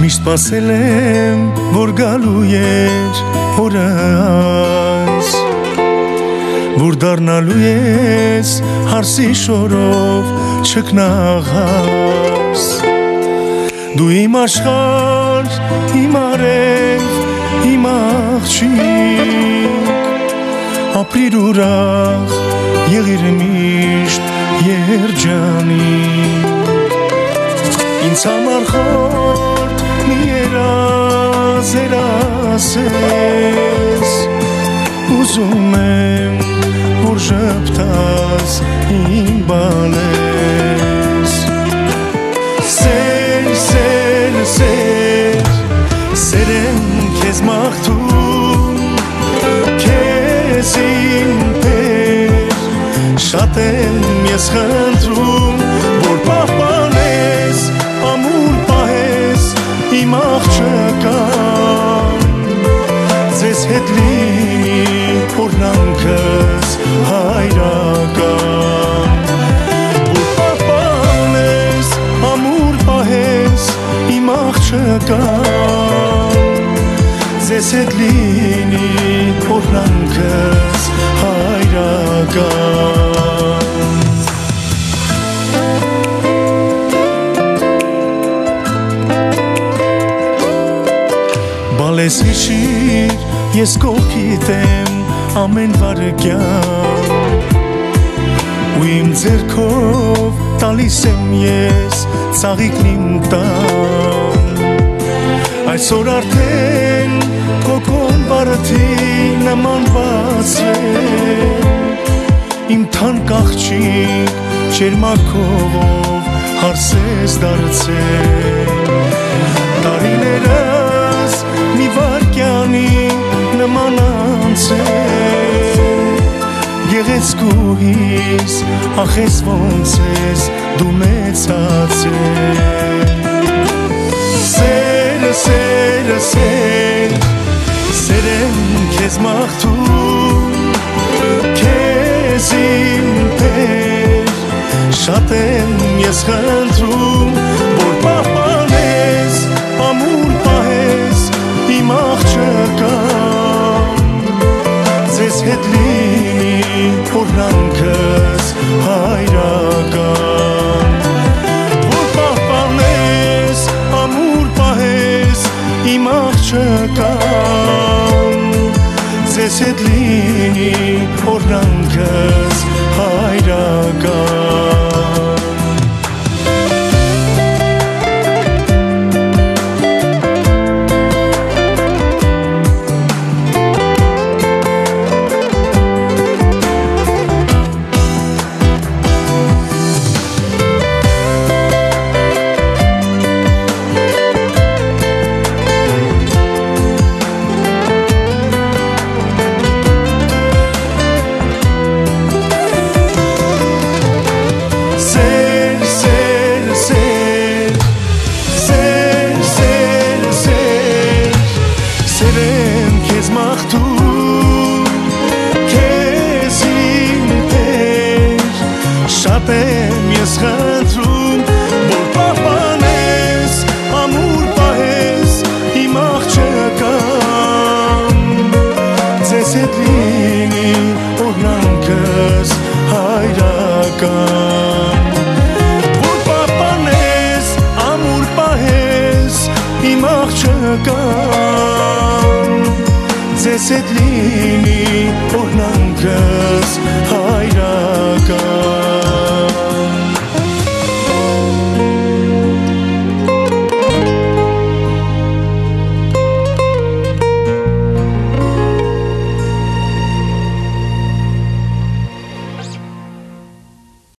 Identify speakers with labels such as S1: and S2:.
S1: Միշտ սպասել եմ, որ գալու էր օրը այս, որ դառնալու ես հարսի շորով չքնաղաս, դու իմ աշխարհ, իմ արև, իմ աղջիկ, ապրիր ուրախ, եղիր միշտ երջանիկ, ինձ համար խորտ մի երազեր ասես, ուզում եմ, որ ժպտաս իմ բալես, սեր, սեր, սեր, սեր եմ քեզ մաղթում, քեզ իմ տեր, շատ եմ ես խնդրում, որ պահպանես, ամուր պահես իմ աղջկան, ձեզ հետ լինի օրհանքս հայրական, որ պահպանես, ամուր պահես իմ աղջկան, ձեզ հետ լինի օրհանքս հայրական. Բալես հիշիր, ես կողքիդ եմ ամեն վարքյան, ու իմ ձեռքով տալիս եմ ես ծաղիկն իմ տան, այսօր արդեն կոկոն բարդի նման բացրել, իմ թանկ աղջիկ ջերմակով հարսես դարձել, տարիներս մի վարկյանի նման անցել, գեղեցկուհիս ախես ոնց ես դու մեծացել, սեր, սեր, սեր, սեր եմ քեզ մաղթում, քեզ իմ տեր, շատ եմ ես խնդրում, որ պահպանես, ամուր պահես իմ աղջկան, ձեզ հետ լինի օրհանքս հայրական, որ պահպանես, ամուր պահես իմ աղջկան, ձեզ հետ լինի օրհանքս հայրական. Շատ եմ ես խնդրում, որ պահպանես, ամուր պահես իմ աղջկան, ձեզ հետ լինի օրհանքս հայրական, որ պահպանես, ամուր պահես իմ աղջկան, ձեզ հետ լինի օրհանքս